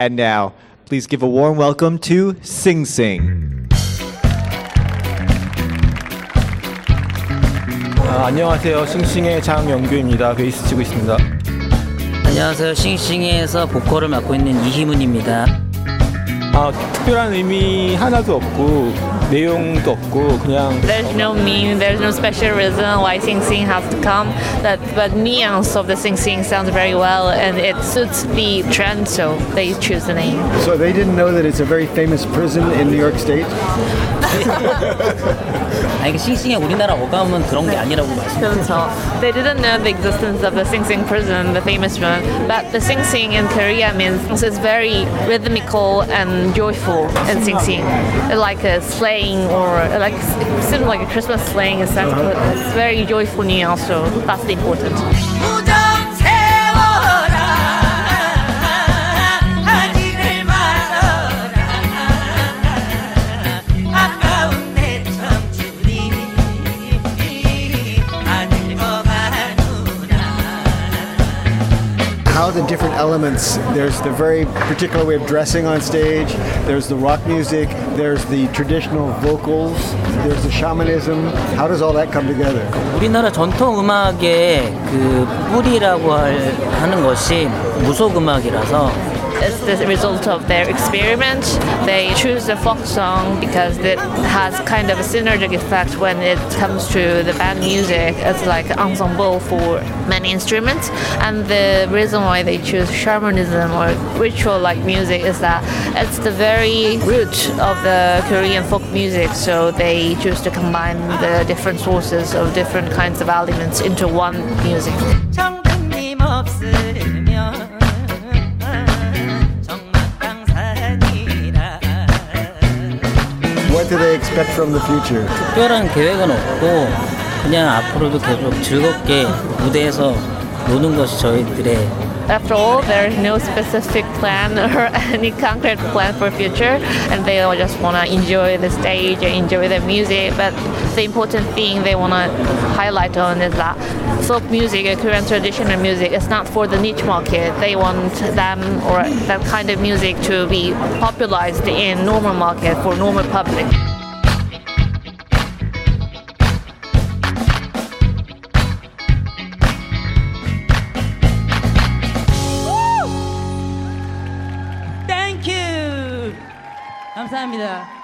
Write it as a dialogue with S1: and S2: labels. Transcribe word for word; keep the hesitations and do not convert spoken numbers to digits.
S1: And now, please give a warm welcome to Sing Sing.
S2: 아, 안녕하세요. 싱싱의 장영규입니다. 베이스 치고 있습니다.
S3: 안녕하세요. 싱싱에서 보컬을 맡고 있는 이희문입니다.
S2: 아, 특별한 의미 하나도 없고 내용도 없고 그냥
S4: There's no meaning, there's no special reason why Sing Sing has to come. That but nuance of the Sing Sing sounds very well and it suits the trend, so they choose the name.
S5: So they didn't know that it's a very famous prison in New York State?
S3: 아니, 싱싱의 우리나라 어감은 그런 게 아니라고 말씀드렸죠.
S4: So they didn't know the existence of the Sing Sing prison, the famous one. But the Sing Sing in Korea means it's very rhythmical and joyful in Sing Sing. Like a slang or like it seems like a Christmas slang. It's, it's very joyful nuance, so that's the important.
S5: How the different elements, there's the very particular way of dressing on stage, there's the rock music, there's the traditional vocals, there's the shamanism. How does all that come together?
S3: 우리나라 전통 음악의 그 뿌리라고 할, 하는 것이 무속 음악이라서
S4: It's the result of their experiment. They choose a folk song because it has kind of a synergistic effect when it comes to the band music. It's like an ensemble for many instruments. And the reason why they choose shamanism or ritual-like music is that it's the very root of the Korean folk music. So they choose to combine the different sources of different kinds of elements into one music.
S5: What do they expect from the future?
S3: 특별한 계획은 없고 그냥 앞으로도 계속 즐겁게 무대에서 노는 것이 저희들의
S4: After all, there's no specific plan or any concrete plan for future, and they all just want to enjoy the stage and enjoy the music. But the important thing they want to highlight on is that folk music, Korean traditional music, is not for the niche market. They want them or that kind of music to be popularized in normal market for normal public.
S3: 감사합니다.